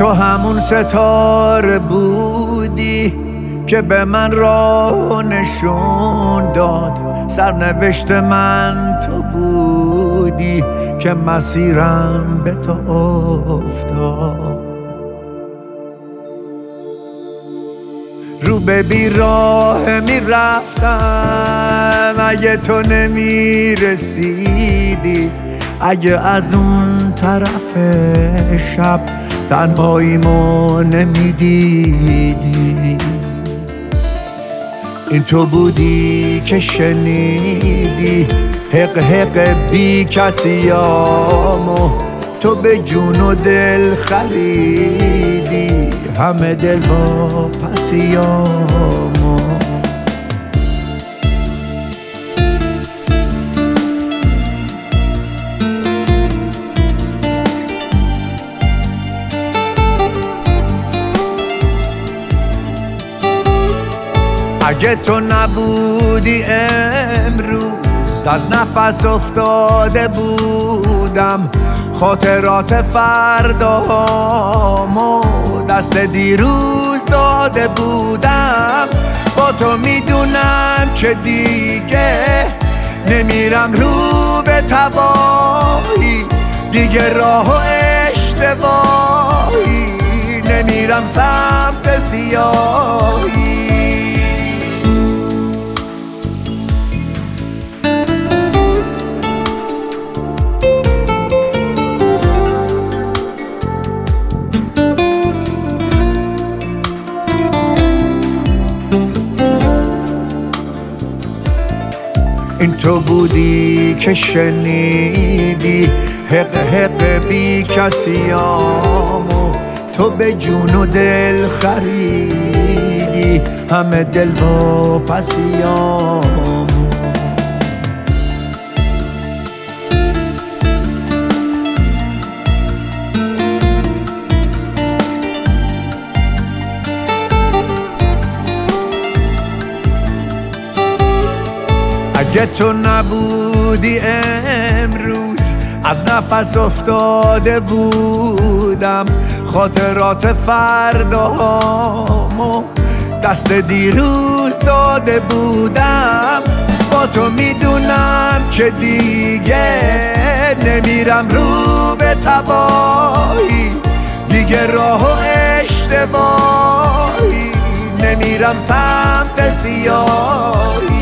تو همون ستاره بودی که به من راه نشون داد، سرنوشت من تو بودی که مسیرم به تو افتاد. رو به بیراه می رفتم اگه تو نمی رسیدی، اگه از اون طرف شب تنهاییمو نمی دیدی. این تو بودی که شنیدی حق حق بی کسیامو، تو به جون و دل خریدی همه دل با پسیامو. اگه تو نبودی امروز از نفس افتاده بودم، خاطرات فردامو دست دیروز داده بودم. با تو میدونم که دیگه نمیرم رو به تباهی، دیگه راه و اشتباهی نمیرم سمت سیاهی. این تو بودی که شنیدی حق حق بی کسیامو، تو به جون و دل خریدی همه دل با پسیامو. اگه تو نبودی امروز از نفس افتاده بودم، خاطرات فردامو دست دیروز داده بودم. با تو میدونم که دیگه نمیرم رو به تباهی، دیگه راه و اشتباهی نمیرم سمت سیاهی.